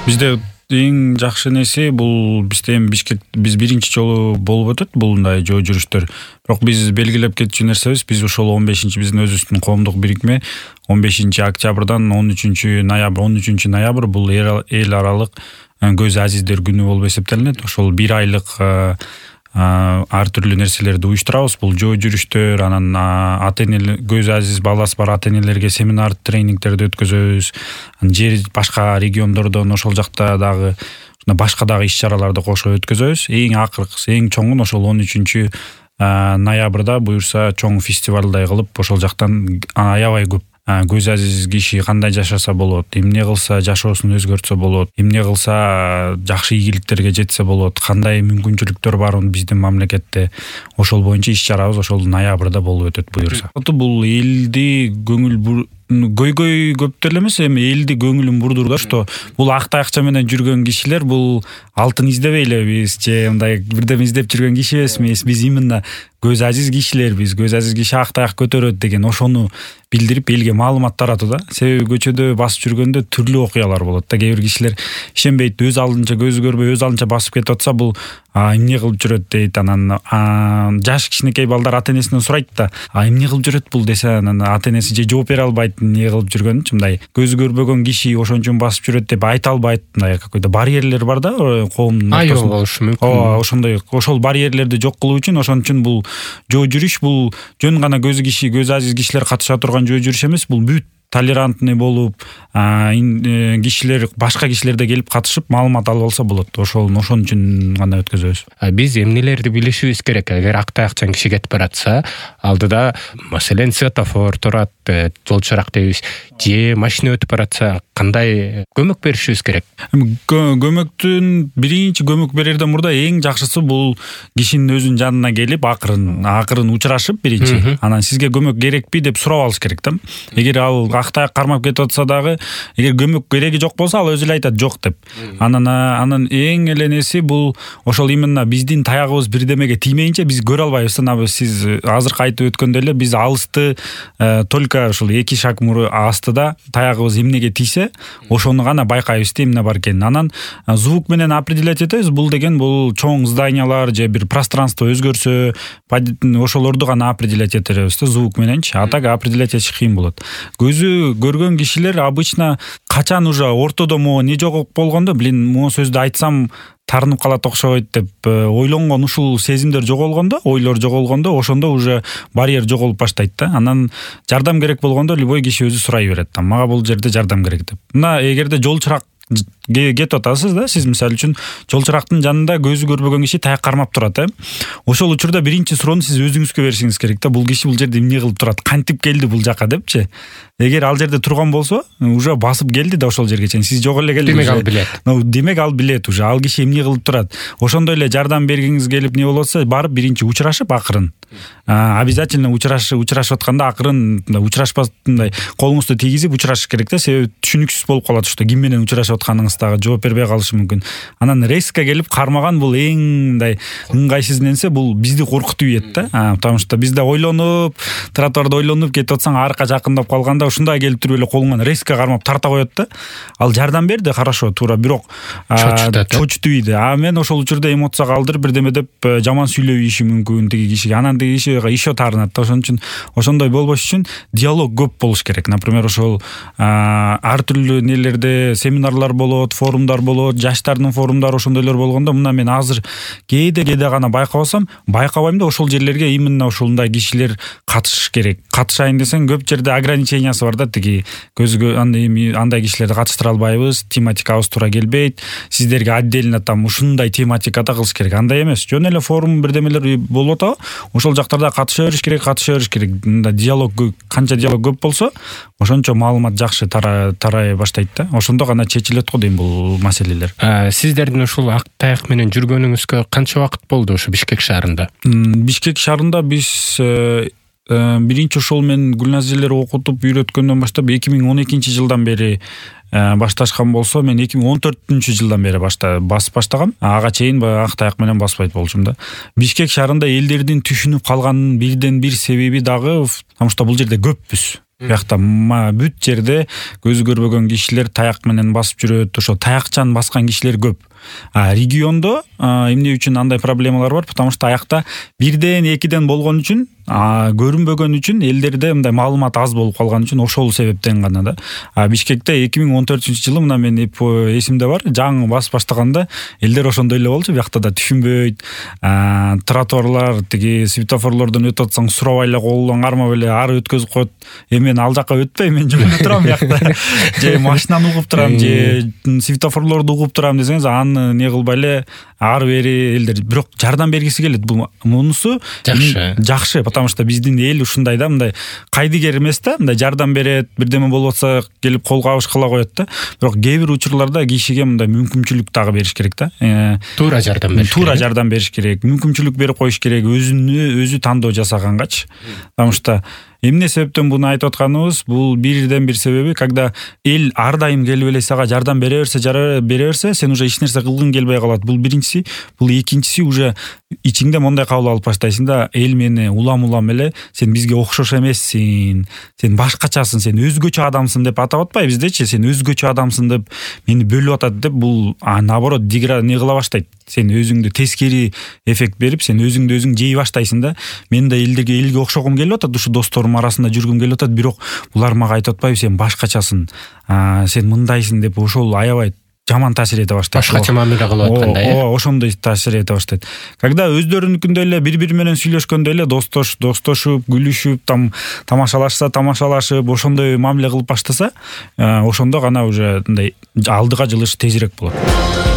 Бизде эң жакшы нерсе бул бизде эми биз биринчи жолу болуп өтөт булундай жөө жүрүштөр. Бирок биз белгилеп кетчү нерсебиз биз ошол 15 биздин өзүбүздүн коомдук бирикме 15 октябрдан 13 ноябрь бул эл аралык көз азиздер күнү болуп эсептелинет. Ошол бир айлык ар түрлүү нерселерди уюштурабыз. Бул жөө жүрүштөр, анан ата энелер көз азиз баласы бар ата энелерге семинар тренингтерди өткөзөбүз. Жер башка региондордон ошол жакта дагы башка дагы иш-чараларды кошо өткөзөбүз. Эң акыркысы, эң чоңун ошол 13 ноябрда буюрса чоң фестивалдай кылып ошол жактан аябай көп көз азиз киши кандай жашаса болот, эмне кылса жашоосун өзгөртсө болот, эмне кылса жакшы ийгиликтерге жетсе болот, кандай мүмкүнчүлүктөр бар биздин мамлекетте, ошол боюнча иш-чарабыз ошол ноябрда болуп өтөт буюрса. Бул элди көйгөй көп деле эмес, эми элди көңүлүн бурдур да, что бул ак таякча менен жүргөн кишилер бул алтын издебей элебиз же мындай бирдеме издеп жүргөн киши эмеспиз. Биз именно көз азиз кишилербиз. Көз азиз киши ак таяк көтөрөт деген ошону билдирип элге маалымат таратуу да. Себеби көчөдө басып жүргөндө түрлүү окуялар болот да. Кээ бир кишилер ишенбейт, өз алдынча көзү көрбөй өз алдынча басып кетип атса бул эмне кылып жүрөт дейт. Анан жаш кичинекей балдар ата энесинен сурайт да, эмне кылып жүрөт бул десе, анан ата энеси же жооп бере албайт эмне кылып жүргөнүн. Мындай көзү көрбөгөн киши ошончун басып жүрөт деп айта албайт. Мындай какой-то барьерлер бар да коомдун ортосунда. Болушу мүмкүн. Ошондой ошол барьерлерди жок кылуу үчүн ошон үчүн бул жөө жүрүш бул жөн гана көз азиз кишилер катыша турган жөө жүрүш эмес, бул бүт толерантный болуп, кишилер башка кишилер да келип катышып маалымат алып алса болот. Ошон үчүн гана өткөзөбүз. Биз эмнелерди билишибиз керек? Эгер ак таякчан киши кетип баратса, алдыда маселен светофор турат, жол чырак дейбиз, же машина өтүп баратса, кандай көмөк беришибиз керек? Биринчи көмөк берерден мурда эң жакшысы бул кишинин өзүнүн жанына келип акырын учурашып биринчи, анан сизге көмөк керекпи деп сурап алыш керек да. Эгер ал ак таяк кармап кетип атса дагы, эгер көмөк кереги жок болсо ал өзү эле айтат жок деп. Анан эң эле неси бул ошол именно биздин таягыбыз бирдемеге тиймейинче биз көрө албайбыз. Сиз азыркы айтып өткөндөй эле биз алысты только ушул 2 шаг астыда таягыбыз эмнеге тийсе, ошону гана байкайбыз да эмне бар экенин. Анан звук менен определять этебиз. Бул деген бул чоң зданиялар же бир пространство өзгөрсө, ошолорду гана определять этебиз да звук мененчи. А так определять этиш кыйын болот. Көзү көргөн кишилер обычно качан уже ортодо не жогоп болгондо, могу сөздү айтсам тарынып калат окшойт деп ойлонгон ушул сезимдер жоголгондо, ойлор жоголгондо, ошондо уже барьер жоголуп баштайт да. Анан жардам керек болгондо любой киши өзү сурай берет. Мага бул жерде жардам керек деп. Мына эгерде жол чырак кетип атасыз да, сиз мисалы үчүн жол чырактын жанында көзү көрбөгөн киши таяк кармап турат, ошол учурда биринчи суроону сиз өзүңүзгө беришиңиз керек да. Бул киши бул жерде эмне кылып турат, кантип келди бул жака депчи. Эгер ал жерде турган болсо, уже басып келди да ошол жерге чейин. Сиз жок эле келдиңиз. Демек ал билет. Демек ал билет уже ал киши эмне кылып турат. Ошондой эле жардам бергиңиз келип не болот атса, барып биринчи учурашып акырын. Обязательно учурашып атканда акырын учурашпастай колуңузду тийгизип учурашыш керек да. Себеби түшүнүксүз болуп калат, что ким менен учурашып атканыңыз дагы жооп бербей калышы мүмкүн. Анан резко келип кармаган бул эң мындай ыңгайсыз нерсе, бул бизди коркутуп ийет да. Потому что бизде ойлонуп, тротуарда ойлонуп кетип атсаң, арка жакындап калганда ушундай келип туруп эле колуңан резко кармап тарта коет да. Ал жардам берди, хорошо, туура, бирок чочутуп ийди. Мен ошол учурда эмоцияга алдырып бирдеме деп жаман сүйлөп ийиши мүмкүн тиги кишиге. Анан тиги киши еще таарынат да. Ошон үчүн ошондой болбош үчүн диалог көп болуш керек. Например, ошол ар түрлүү нелерде семинарлар болот, форумдар болот, жаштардын форумдары ошондойлор болгондо, мына мен азыр кээде гана байкабайм да, ошол жерлерге именно ошондой кишилер катышыш керек. Катышайын десең көп жерде ограничениясы бар да, тиги көзгө андай кишилерди катыштыра албайбыз, тематикабыз туура келбейт, сиздерге отдельно там ушундай тематикада кылыш керек. Андай эмес, жөн эле форум бирдемелер болуп атабы, ошол жактарда катыша бериш керек. Мында диалог, канча диалог көп болсо, ошончо маалымат жакшы тарай баштайт да. Ошондо гана чечилет го дейм бул маселелер. Сиздердин ушул ак таяк менен жүргөнүңүзгө канча убакыт болду ушу Бишкек шаарында? Бишкек шаарында биз биринчи ошол мен Гүлназ окутуп үйрөткөндөн баштап 2012 жылдан бери башташкан болсо, мен 2014 жылдан бери басып баштагам. Ага чейин ак таяк менен баспайт болчумун да. Бишкек шаарында элдердин түшүнүп калганын бирден бир себеби дагы, потому что бул жерде көппүз. Биякта бүт жерде көзү көрбөгөн кишилер таяк менен басып жүрөт, ошо таякчан баскан кишилер көп. Региондо эмне үчүн андай проблемалар бар? Потому что аякта бирден экиден болгон үчүн, көрүнбөгөн үчүн, элдерде мындай маалымат аз болуп калган үчүн ошол себептен гана да. Бишкекте 2014-жылы мына мен эсимде бар, жаңы бас баштаганда элдер ошондой эле болчу, биякта да түшүнбөйт. Тротуарлар, тиги светофорлордон өтүп атсаң сурабай эле колуң кармап эле ары өткөзүп коет. Мен ал жакка өтпөйм, мен жөнүп турам биякта. Же машинаны угуп турам, же светофорлорду угуп турам десеңиз, не кылбай эле ары бери элдер бирок жардам бергиси келет. Мунусу жакшы, потому что биздин эл ушундай да, мындай кайдыгер эмес да, мындай жардам берет, бирдеме болуп атса келип кол кабыш кыла коет да. Бирок кээ бир учурларда кишиге мындай мүмкүнчүлүк дагы бериш керек да. Туура жардам бериш керек, мүмкүнчүлүк берип коюш керек, өзү тандоо жасагангач. Потому что эмне себептен буну айтып атканыбыз, бул бирден бир себеби, когда эл ар дайым келип эле сага жардам бере берсе, сен уже эч нерсе кылгың келбей калат. Бул биринчиси, бул экинчиси, уже ичиңде мондай кабыл алып баштайсың да, эл мени улам эле сен бизге окшош эмессиң, сен башкачасың, сен өзгөчө адамсың деп атап атпайбы биздечи, сен өзгөчө адамсың деп мени бөлүп атат деп, бул наоборот не кыла баштайт. Сен өзүңдү тескери эффект берип, сен өзүңдү өзүң жей баштайсың да. Мен да элге окшогум келип атат, ушу досторум арасында жүргүм келип атат, бирок булар мага айтып атпайбы, сен башкачасың, сен мындайсың деп, ошол аябай жаман таасир эте баштайт. Башкача мамиле кылып аткандай. Ошондой таасир эте баштайт. Когда өздөрүнүкүндөй эле бири менен сүйлөшкөндө эле достошуп, күлүшүп, тамашалашып, ошондой мамиле кылып баштаса, ошондо гана уже мындай алдыга жылыш тезирээк болот.